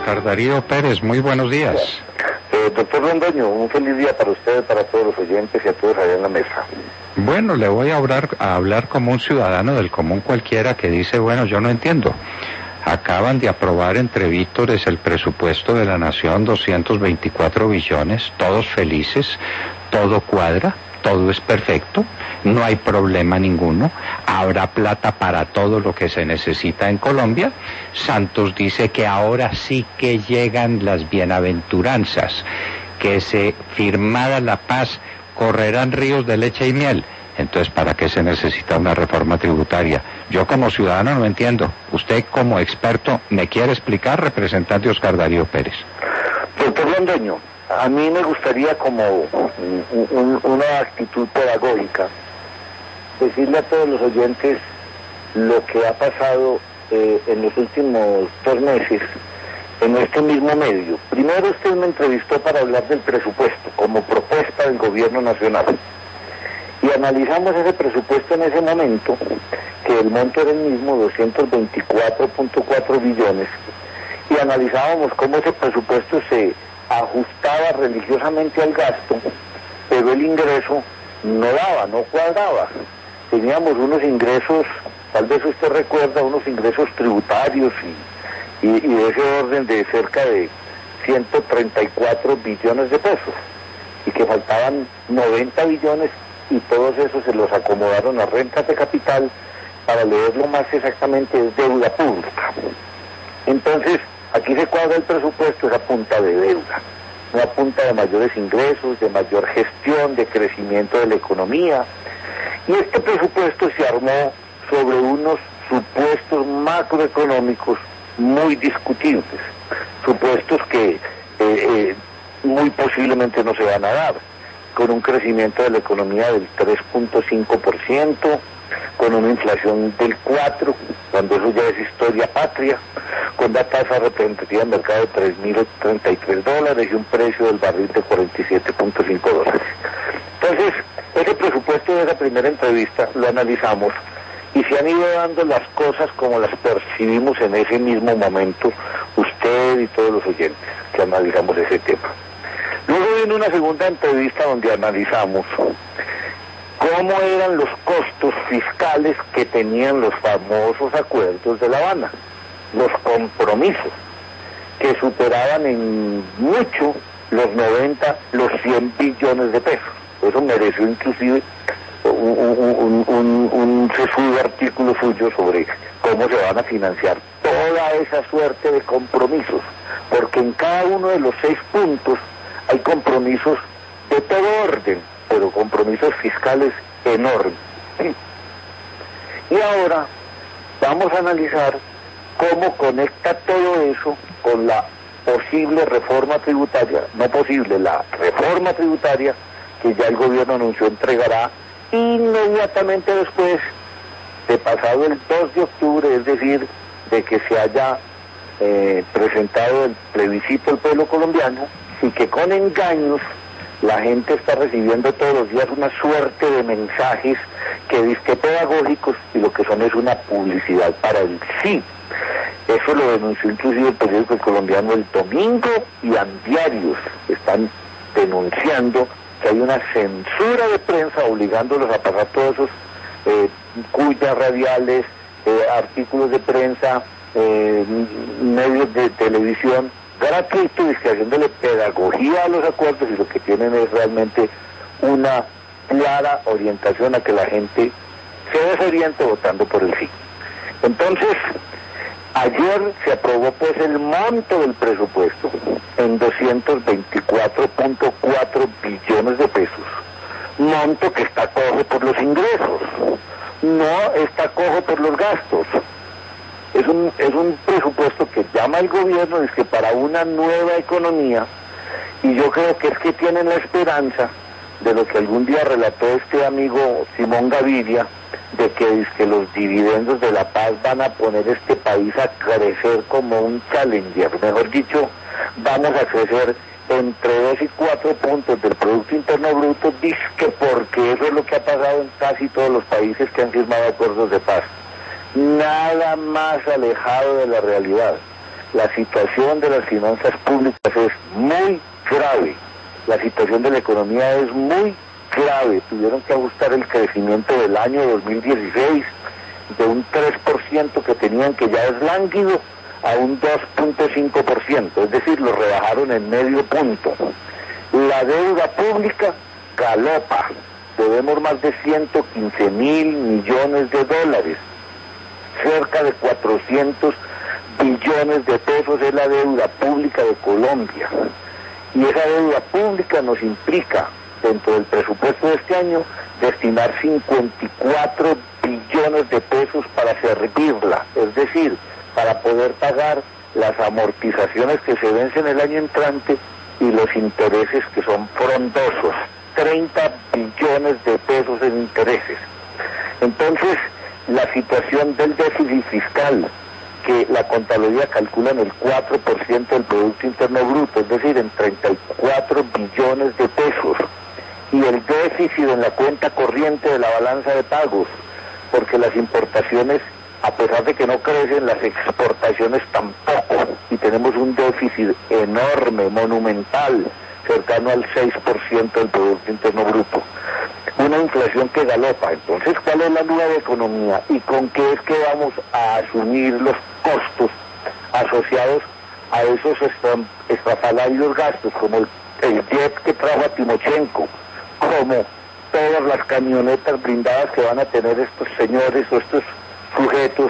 Oscar Darío Pérez, muy buenos días. Doctor Londoño, un feliz día para usted, para todos los oyentes y a todos allá en la mesa. Bueno, le voy a hablar como un ciudadano del común cualquiera que dice, bueno, yo no entiendo. Acaban de aprobar entre vítores el presupuesto de la nación, 224 billones, todos felices, todo cuadra, todo es perfecto, no hay problema ninguno, habrá plata para todo lo que se necesita en Colombia. Santos dice que ahora sí que llegan las bienaventuranzas, que se firmada la paz, correrán ríos de leche y miel. Entonces, ¿para qué se necesita una reforma tributaria? Yo como ciudadano no entiendo. Usted como experto, ¿me quiere explicar, representante Oscar Darío Pérez? Doctor Londoño, a mí me gustaría como una actitud pedagógica decirle a todos los oyentes lo que ha pasado en los últimos 2 meses en este mismo medio. Primero usted me entrevistó para hablar del presupuesto como propuesta del gobierno nacional. Y analizamos ese presupuesto en ese momento, que el monto era el mismo, 224.4 billones, y analizábamos cómo ese presupuesto se ajustaba religiosamente al gasto, pero el ingreso no daba, no cuadraba. Teníamos unos ingresos, tal vez usted recuerda, unos ingresos tributarios y de ese orden de cerca de 134 billones de pesos, y que faltaban 90 billones, y todos esos se los acomodaron a rentas de capital, para leerlo más exactamente es deuda pública. Entonces, aquí se cuadra el presupuesto, es a punta de deuda, no a punta de mayores ingresos, de mayor gestión, de crecimiento de la economía. Y este presupuesto se armó sobre unos supuestos macroeconómicos muy discutibles, supuestos que muy posiblemente no se van a dar, con un crecimiento de la economía del 3.5%, con una inflación del 4%, cuando eso ya es historia patria, con una tasa representativa de mercado de $3.033 y un precio del barril de $47.5. Entonces, ese presupuesto de esa primera entrevista lo analizamos y se han ido dando las cosas como las percibimos en ese mismo momento, usted y todos los oyentes que analizamos ese tema. Luego viene una segunda entrevista donde analizamos cómo eran los costos fiscales que tenían los famosos acuerdos de La Habana, los compromisos, que superaban en mucho los 90, los 100 billones de pesos. Eso mereció inclusive un sesudo artículo suyo sobre cómo se van a financiar toda esa suerte de compromisos, porque en cada uno de los 6 puntos hay compromisos de todo orden, pero compromisos fiscales enormes. Y ahora vamos a analizar cómo conecta todo eso con la posible reforma tributaria, no posible, la reforma tributaria que ya el gobierno anunció entregará inmediatamente después de pasado el 2 de octubre, es decir, de que se haya presentado el plebiscito del pueblo colombiano, y que con engaños la gente está recibiendo todos los días una suerte de mensajes que dizque pedagógicos y lo que son es una publicidad para el sí. Eso lo denunció inclusive el periódico colombiano El Domingo, y Andiarios están denunciando que hay una censura de prensa obligándolos a pasar todos esos cuñas radiales, artículos de prensa, medios de televisión gratuito, y haciéndole pedagogía a los acuerdos, y lo que tienen es realmente una clara orientación a que la gente se desoriente votando por el sí. Entonces, ayer se aprobó pues el monto del presupuesto en 224.4 billones de pesos, monto que está cojo por los ingresos, no está cojo por los gastos. Es un presupuesto que llama al gobierno, es que para una nueva economía, y yo creo que es que tienen la esperanza de lo que algún día relató este amigo Simón Gaviria, de que los dividendos de la paz van a poner este país a crecer como un challenger, mejor dicho, vamos a crecer entre 2 y 4 puntos del Producto Interno Bruto, dizque porque eso es lo que ha pasado en casi todos los países que han firmado acuerdos de paz. Nada más alejado de la realidad. la situación de las finanzas públicas es muy grave, la situación de la economía es muy grave. Tuvieron que ajustar el crecimiento del año 2016 de un 3% que tenían, que ya es lánguido, a un 2.5%, es decir, lo rebajaron en medio punto. La deuda pública galopa, debemos más de 115 mil millones de dólares, cerca de 400 billones de pesos es la deuda pública de Colombia, y esa deuda pública nos implica, dentro del presupuesto de este año, destinar 54 billones de pesos para servirla, es decir, para poder pagar las amortizaciones que se vencen el año entrante y los intereses que son frondosos, 30 billones de pesos en intereses. Entonces, la situación del déficit fiscal, que la contabilidad calcula en el 4% del Producto Interno Bruto, es decir, en 34 billones de pesos, y el déficit en la cuenta corriente de la balanza de pagos, porque las importaciones, a pesar de que no crecen, las exportaciones tampoco, y tenemos un déficit enorme, monumental, cercano al 6% del Producto Interno Bruto. Una inflación que galopa. Entonces, ¿cuál es la nueva economía? ¿Y con qué es que vamos a asumir los costos asociados a esos estrafalarios gastos, como el jet que trajo a Timochenko, como todas las camionetas blindadas que van a tener estos señores o estos sujetos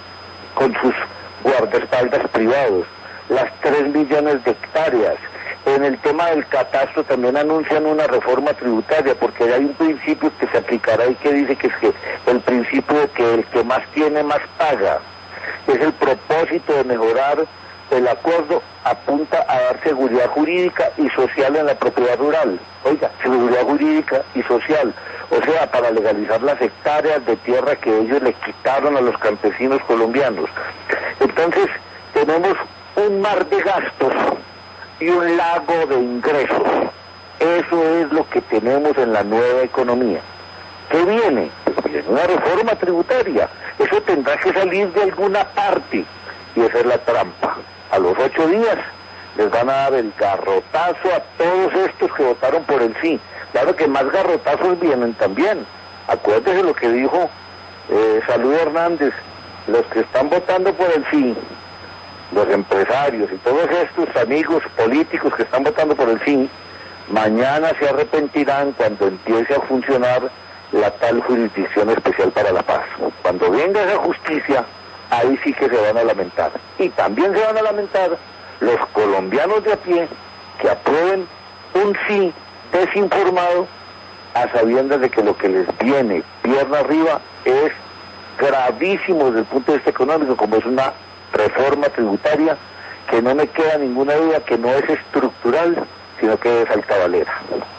con sus guardaespaldas privados, las 3 millones de hectáreas? En el tema del catastro también anuncian una reforma tributaria, porque hay un principio que se aplicará y que dice que es que el principio de que el que más tiene más paga. Es el propósito de mejorar el acuerdo, apunta a dar seguridad jurídica y social en la propiedad rural. Oiga, seguridad jurídica y social, o sea, para legalizar las hectáreas de tierra que ellos le quitaron a los campesinos colombianos. Entonces, tenemos un mar de gastos y un lago de ingresos. Eso es lo que tenemos en la nueva economía. ¿Qué viene? Pues viene una reforma tributaria. Eso tendrá que salir de alguna parte, y esa es la trampa. A los 8 días les van a dar el garrotazo a todos estos que votaron por el sí. Claro que más garrotazos vienen también. Acuérdese lo que dijo Salud Hernández: los que están votando por el sí, los empresarios y todos estos amigos políticos que están votando por el sí, mañana se arrepentirán cuando empiece a funcionar la tal Jurisdicción Especial para la Paz. Cuando venga esa justicia, ahí sí que se van a lamentar. Y también se van a lamentar los colombianos de a pie que aprueben un sí desinformado, a sabiendas de que lo que les viene pierna arriba es gravísimo desde el punto de vista económico, como es una reforma tributaria que no me queda ninguna duda que no es estructural, sino que es alcabalera.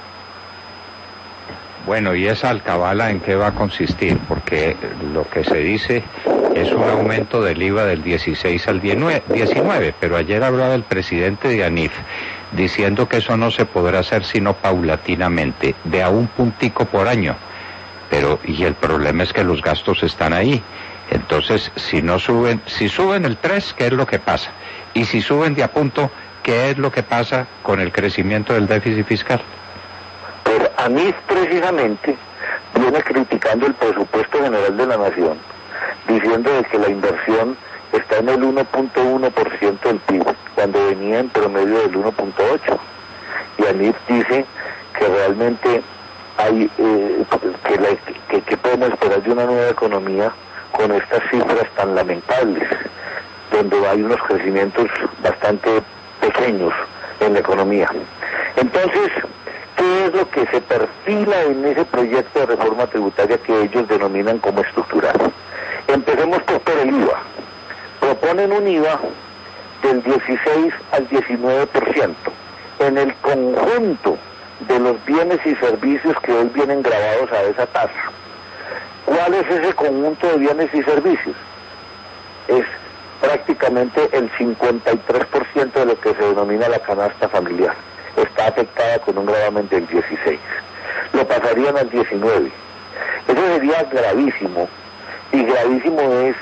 Bueno, ¿y esa alcabala en qué va a consistir? Porque lo que se dice es un aumento del IVA del 16 al 19, pero ayer hablaba el presidente de ANIF diciendo que eso no se podrá hacer sino paulatinamente, de a un puntico por año. Pero, y el problema es que los gastos están ahí. Entonces, si suben el 3, ¿qué es lo que pasa? Y si suben de a punto, ¿qué es lo que pasa con el crecimiento del déficit fiscal? Pero ANIF precisamente viene criticando el presupuesto general de la nación, diciendo de que la inversión está en el 1.1% del PIB, cuando venía en promedio del 1.8%. Y ANIF dice que realmente hay que podemos esperar de una nueva economía con estas cifras tan lamentables, donde hay unos crecimientos bastante pequeños en la economía. Entonces, ¿qué es lo que se perfila en ese proyecto de reforma tributaria que ellos denominan como estructural? Empecemos por el IVA. Proponen un IVA del 16 al 19% en el conjunto de los bienes y servicios que hoy vienen grabados a esa tasa. ¿Cuál es ese conjunto de bienes y servicios? Es prácticamente el 53% de lo que se denomina la canasta familiar. Está afectada con un gravamen del 16. Lo pasarían al 19. Eso sería gravísimo. Y gravísimo es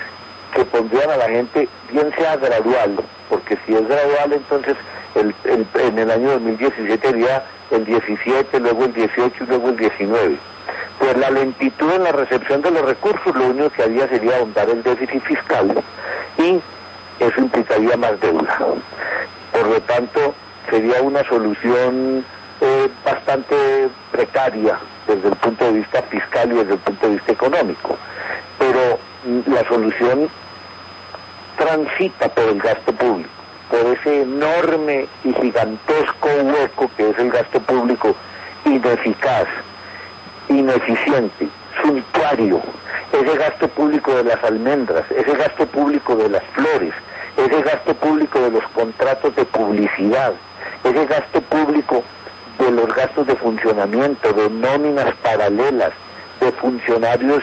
que pondrían a la gente, bien sea gradual, porque si es gradual, entonces en el año 2017 sería el 17, luego el 18 y luego el 19. Pues la lentitud en la recepción de los recursos lo único que haría sería ahondar el déficit fiscal y eso implicaría más deuda. Por lo tanto, sería una solución bastante precaria desde el punto de vista fiscal y desde el punto de vista económico. Pero la solución transita por el gasto público, por ese enorme y gigantesco hueco que es el gasto público, ineficaz, ineficiente, suntuario, ese gasto público de las almendras, ese gasto público de las flores, ese gasto público de los contratos de publicidad, ese gasto público de los gastos de funcionamiento, de nóminas paralelas, de funcionarios,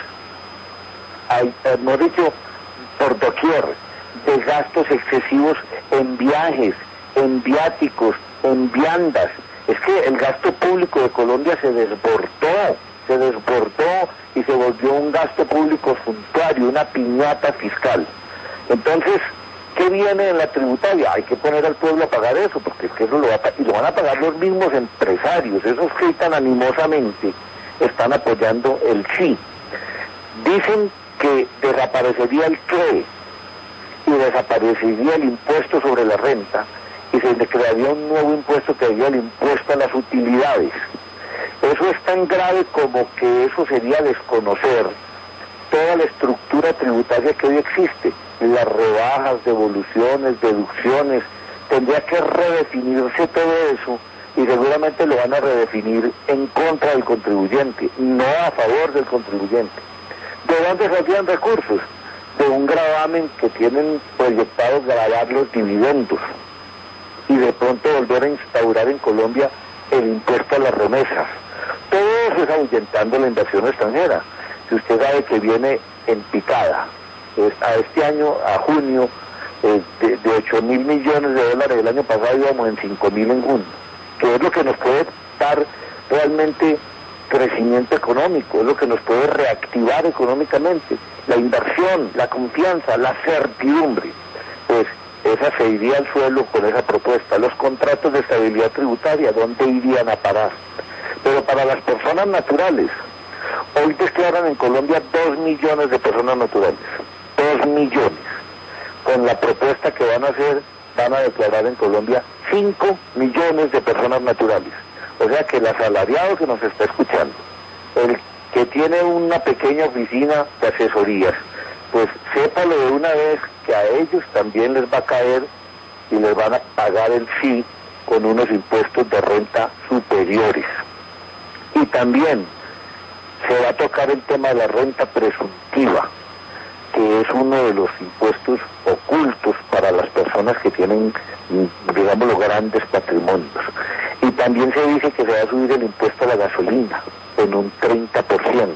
hemos dicho, por doquier, de gastos excesivos en viajes, en viáticos, en viandas. Es que el gasto público de Colombia se desbordó y se volvió un gasto público suntuario, una piñata fiscal. Entonces, ¿qué viene en la tributaria? Hay que poner al pueblo a pagar eso, porque es que eso lo van a pagar los mismos empresarios, esos que tan animosamente están apoyando el sí. Dicen que desaparecería el CRE y desaparecería el impuesto sobre la renta y se crearía un nuevo impuesto que sería el impuesto a las utilidades. Eso es tan grave como que eso sería desconocer toda la estructura tributaria que hoy existe, las rebajas, devoluciones, deducciones. Tendría que redefinirse todo eso y seguramente lo van a redefinir en contra del contribuyente, no a favor del contribuyente. ¿De dónde saldrían recursos? De un gravamen que tienen proyectado gravar los dividendos y de pronto volver a instaurar en Colombia el impuesto a las remesas. Todo eso es ahuyentando la inversión extranjera. Si usted sabe que viene en picada, a este año, a junio, de 8.000 millones de dólares, el año pasado íbamos en 5.000 en junio, que es lo que nos puede dar realmente crecimiento económico, es lo que nos puede reactivar económicamente, la inversión, la confianza, la certidumbre. Pues esa se iría al suelo con esa propuesta. Los contratos de estabilidad tributaria, ¿dónde irían a parar? Pero para las personas naturales, hoy declaran en Colombia 2 millones de personas naturales, 2 millones. Con la propuesta que van a hacer, van a declarar en Colombia 5 millones de personas naturales. O sea que el asalariado que nos está escuchando, el que tiene una pequeña oficina de asesorías, pues sépalo de una vez que a ellos también les va a caer y les van a pagar el sí con unos impuestos de renta superiores. Y también se va a tocar el tema de la renta presuntiva, que es uno de los impuestos ocultos para las personas que tienen, digamos, los grandes patrimonios. Y también se dice que se va a subir el impuesto a la gasolina en un 30%.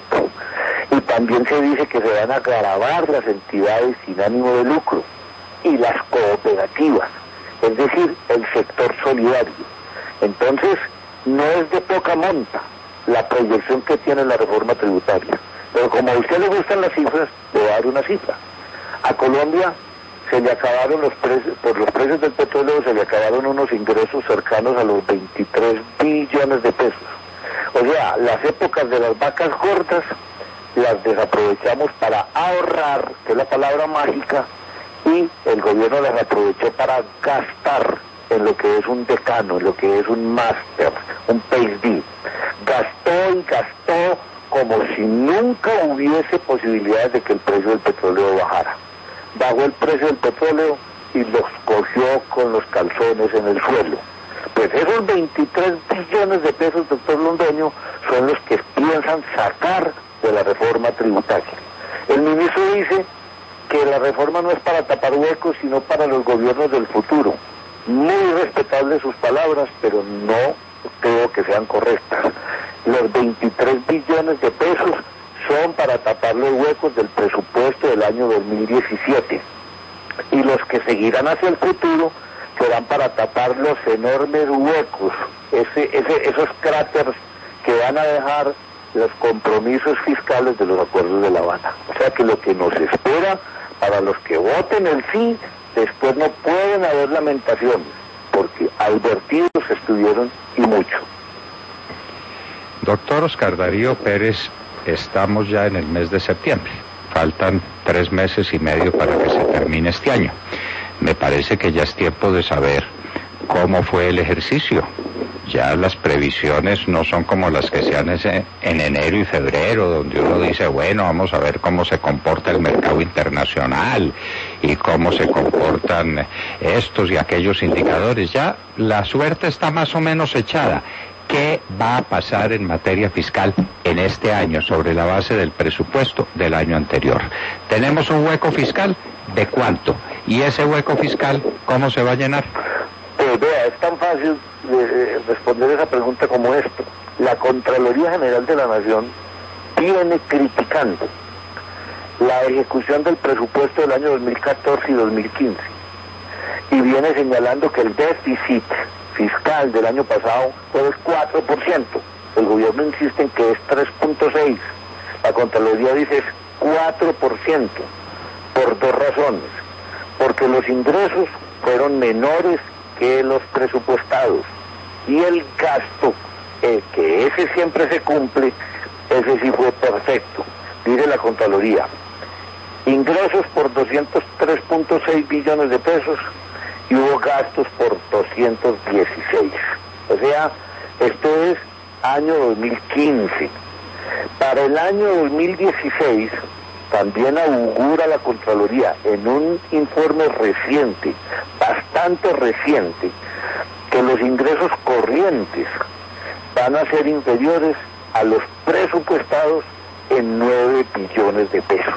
Y también se dice que se van a gravar las entidades sin ánimo de lucro y las cooperativas, es decir, el sector solidario. Entonces, no es de poca monta la proyección que tiene la reforma tributaria. Pero como a usted le gustan las cifras, le voy a dar una cifra. A Colombia se le acabaron los precios, por los precios del petróleo se le acabaron unos ingresos cercanos a los 23 billones de pesos. O sea, las épocas de las vacas gordas las desaprovechamos para ahorrar, que es la palabra mágica, y el gobierno las aprovechó para gastar en lo que es un decano, en lo que es un máster, un PhD. Gastó y gastó como si nunca hubiese posibilidades de que el precio del petróleo bajara. Bajó el precio del petróleo y los cogió con los calzones en el suelo. Pues esos 23 billones de pesos, doctor Londoño, son los que piensan sacar de la reforma tributaria. El ministro dice que la reforma no es para tapar huecos, sino para los gobiernos del futuro. Muy respetables sus palabras, pero no creo que sean correctas. Los 23 billones de pesos son para tapar los huecos del presupuesto del año 2017. Y los que seguirán hacia el futuro serán para tapar los enormes huecos, esos cráteres que van a dejar los compromisos fiscales de los acuerdos de La Habana. O sea que lo que nos espera para los que voten el sí, después no pueden haber lamentaciones, porque advertidos estuvieron y mucho. Doctor Oscar Darío Pérez, estamos ya en el mes de septiembre. Faltan 3 meses y medio para que se termine este año. Me parece que ya es tiempo de saber cómo fue el ejercicio. Ya las previsiones no son como las que se hacen en enero y febrero, donde uno dice, bueno, vamos a ver cómo se comporta el mercado internacional y cómo se comportan estos y aquellos indicadores. Ya la suerte está más o menos echada. ¿Qué va a pasar en materia fiscal en este año sobre la base del presupuesto del año anterior? ¿Tenemos un hueco fiscal? ¿De cuánto? ¿Y ese hueco fiscal cómo se va a llenar? Pues vea, es tan fácil responder esa pregunta como esto. La Contraloría General de la Nación viene criticando la ejecución del presupuesto del año 2014 y 2015 y viene señalando que el déficit fiscal del año pasado fue del 4%. El gobierno insiste en que es 3.6%. La Contraloría dice es 4%, por 2 razones. Porque los ingresos fueron menores que los presupuestados y el gasto, que ese siempre se cumple, ese sí fue perfecto. Dice la Contraloría, ingresos por 203.6 billones de pesos y hubo gastos por 216. O sea, esto es año 2015. Para el año 2016, también augura la Contraloría en un informe reciente, bastante reciente, que los ingresos corrientes van a ser inferiores a los presupuestados en 9 billones de pesos.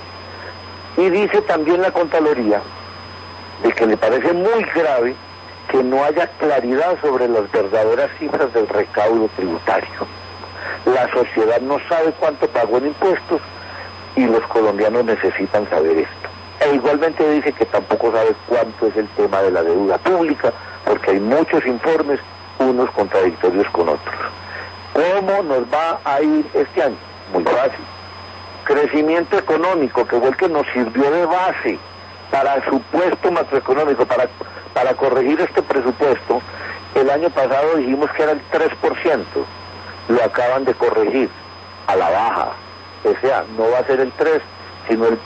Y dice también la Contraloría de que le parece muy grave que no haya claridad sobre las verdaderas cifras del recaudo tributario. La sociedad no sabe cuánto pagó en impuestos y los colombianos necesitan saber esto. E igualmente dice que tampoco sabe cuánto es el tema de la deuda pública, porque hay muchos informes, unos contradictorios con otros. ¿Cómo nos va a ir este año? Muy fácil. Crecimiento económico, que fue el que nos sirvió de base para el supuesto macroeconómico, para corregir este presupuesto. El año pasado dijimos que era el 3%, lo acaban de corregir a la baja. O sea, no va a ser el 3, sino el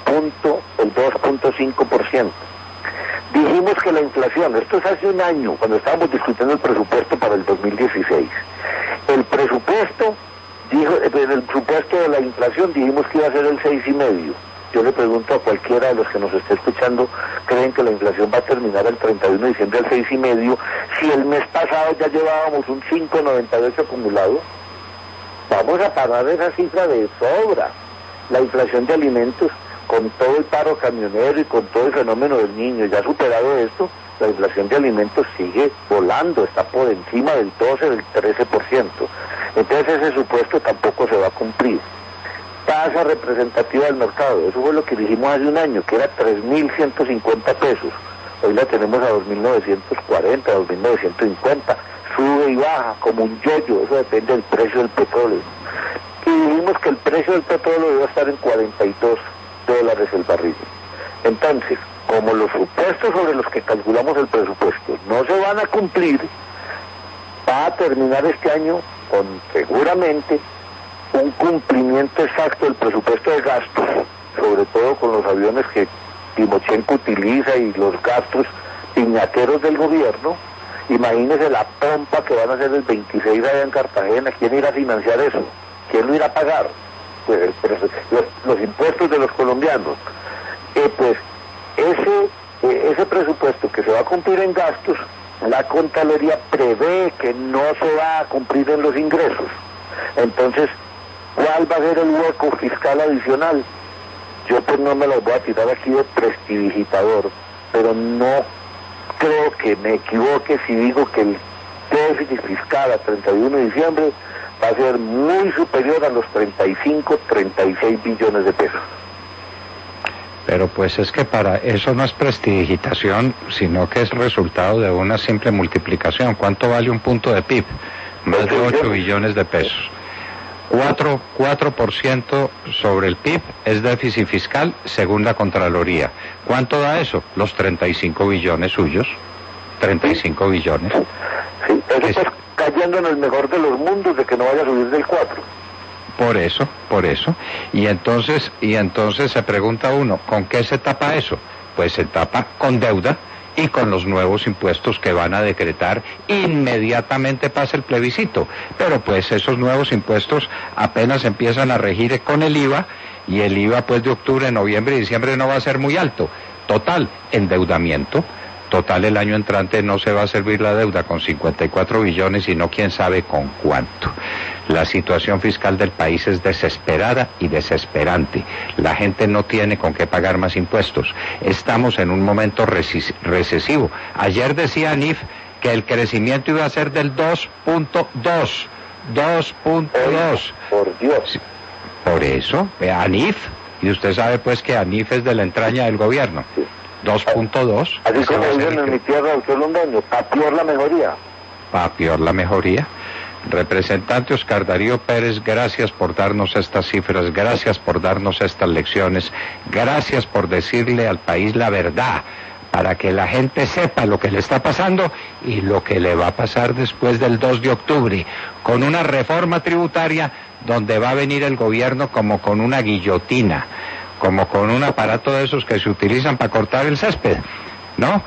2.5%. Dijimos que la inflación, esto es hace un año, cuando estábamos discutiendo el presupuesto para el 2016. El presupuesto, en el supuesto de la inflación dijimos que iba a ser el 6,5%. Yo le pregunto a cualquiera de los que nos esté escuchando, ¿creen que la inflación va a terminar el 31 de diciembre al 6,5%? Si el mes pasado ya llevábamos un 5,98 acumulado, vamos a pagar esa cifra de sobra. La inflación de alimentos, con todo el paro camionero y con todo el fenómeno del niño, ya superado esto, la inflación de alimentos sigue volando, está por encima del 12, del 13%. Entonces ese supuesto tampoco se va a cumplir. Tasa representativa del mercado, eso fue lo que dijimos hace un año, que era 3.150 pesos. Hoy la tenemos a 2.940, 2.950. Sube y baja como un yoyo, eso depende del precio del petróleo. Y dijimos que el precio del petróleo iba a estar en $42 el barril. Entonces, como los supuestos sobre los que calculamos el presupuesto no se van a cumplir, va a terminar este año con seguramente un cumplimiento exacto del presupuesto de gastos, sobre todo con los aviones que Timochenko utiliza y los gastos piñateros del gobierno. Imagínese la pompa que van a hacer el 26 allá en Cartagena. ¿Quién irá a financiar eso? ¿Quién lo irá a pagar? Pues los impuestos de los colombianos. Pues ese presupuesto que se va a cumplir en gastos, la Contraloría prevé que no se va a cumplir en los ingresos. Entonces, ¿cuál va a ser el hueco fiscal adicional? Yo pues no me lo voy a tirar aquí de prestidigitador, pero no creo que me equivoque si digo que el déficit fiscal a 31 de diciembre va a ser muy superior a los 36 billones de pesos. Pero pues es que para eso no es prestidigitación, sino que es resultado de una simple multiplicación. ¿Cuánto vale un punto de PIB? Más de 8 billones de pesos. 4% sobre el PIB es déficit fiscal según la Contraloría. ¿Cuánto da eso? Los 35 billones suyos. 35 billones. Sí, eso está cayendo en el mejor de los mundos de que no vaya a subir del 4. Por eso. Y entonces se pregunta uno, ¿con qué se tapa eso? Pues se tapa con deuda y con los nuevos impuestos que van a decretar inmediatamente pasa el plebiscito. Pero pues esos nuevos impuestos apenas empiezan a regir con el IVA, y el IVA pues de octubre, noviembre y diciembre no va a ser muy alto. Total, endeudamiento. Total, el año entrante no se va a servir la deuda con 54 billones, sino quién sabe con cuánto. La situación fiscal del país es desesperada y desesperante. La gente no tiene con qué pagar más impuestos. Estamos en un momento recesivo. Ayer decía ANIF que el crecimiento iba a ser del 2.2. 2.2. Por Dios. Por eso, ANIF, y usted sabe pues que ANIF es de la entraña del gobierno. Sí. 2.2. Así como dicen en mi tierra, doctor Londoño, pa' peor la mejoría. Pa' peor la mejoría. Representante Oscar Darío Pérez, gracias por darnos estas cifras, gracias por darnos estas lecciones, gracias por decirle al país la verdad, para que la gente sepa lo que le está pasando y lo que le va a pasar después del 2 de octubre, con una reforma tributaria donde va a venir el gobierno como con una guillotina, como con un aparato de esos que se utilizan para cortar el césped, ¿no?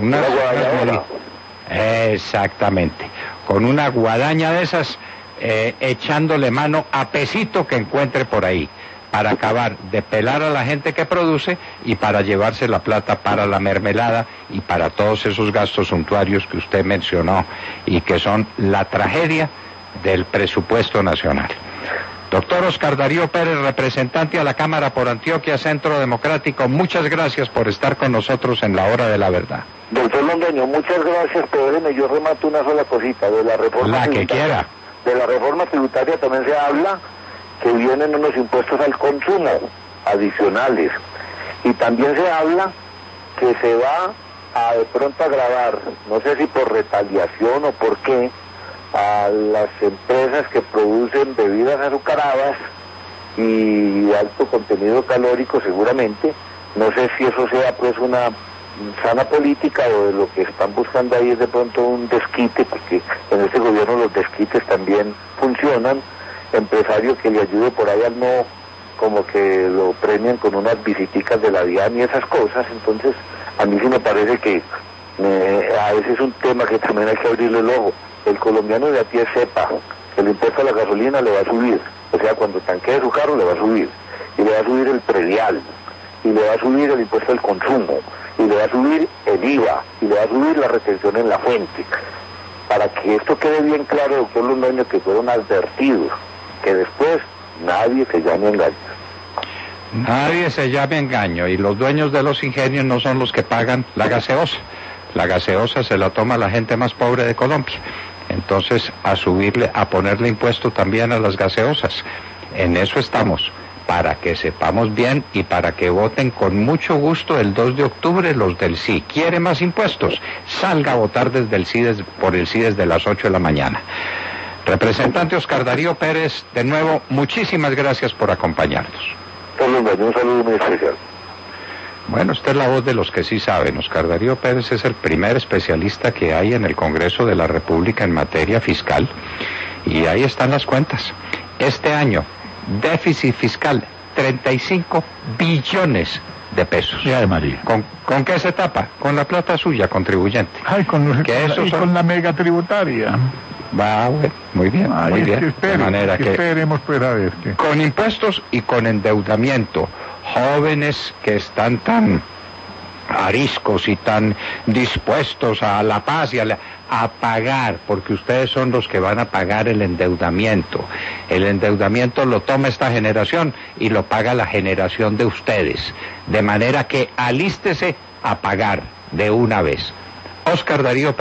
Exactamente, con una guadaña de esas, echándole mano a pesito que encuentre por ahí, para acabar de pelar a la gente que produce y para llevarse la plata para la mermelada y para todos esos gastos suntuarios que usted mencionó y que son la tragedia del presupuesto nacional. Doctor Oscar Darío Pérez, representante a la Cámara por Antioquia, Centro Democrático, muchas gracias por estar con nosotros en la hora de la verdad. Doctor Londoño, muchas gracias, pero déjeme, yo remato una sola cosita de la reforma la que quiera. De la reforma tributaria también se habla que vienen unos impuestos al consumo adicionales, y también se habla que se va a de pronto agravar, no sé si por retaliación o por qué, a las empresas que producen bebidas azucaradas y de alto contenido calórico seguramente. No sé si eso sea pues una sana política o de lo que están buscando ahí es de pronto un desquite, porque en este gobierno los desquites también funcionan. Empresario que le ayude por ahí al no, como que lo premian con unas visiticas de la DIAN y esas cosas. Entonces a mí sí me parece que a ese es un tema que también hay que abrirle el ojo. El colombiano de a pie sepa que el impuesto a la gasolina le va a subir, o sea, cuando tanquee su carro le va a subir, y le va a subir el predial, y le va a subir el impuesto al consumo, y le va a subir el IVA, y le va a subir la retención en la fuente. Para que esto quede bien claro, doctor Londoño, que fueron advertidos, que después nadie se llame engaño. Nadie se llame engaño, y los dueños de los ingenios no son los que pagan la gaseosa. La gaseosa se la toma la gente más pobre de Colombia. Entonces, a ponerle impuesto también a las gaseosas. En eso estamos, para que sepamos bien y para que voten con mucho gusto el 2 de octubre los del sí. ¿Quiere más impuestos? Salga a votar por el sí desde las 8 de la mañana. Representante Oscar Darío Pérez, de nuevo, muchísimas gracias por acompañarnos. Un saludo muy especial. Bueno, esta es la voz de los que sí saben. Oscar Darío Pérez es el primer especialista que hay en el Congreso de la República en materia fiscal, y ahí están las cuentas. Este año, déficit fiscal, 35 billones de pesos. Ya, María. ¿Con qué se tapa? Con la plata suya, contribuyente. Ay, con la mega tributaria. Va, bueno, muy bien, muy bien. De manera que esperemos pues a ver qué. Con impuestos y con endeudamiento, jóvenes que están tan ariscos y tan dispuestos a la paz y a pagar, porque ustedes son los que van a pagar el endeudamiento. El endeudamiento lo toma esta generación y lo paga la generación de ustedes. De manera que alístese a pagar de una vez. Oscar Darío Pérez.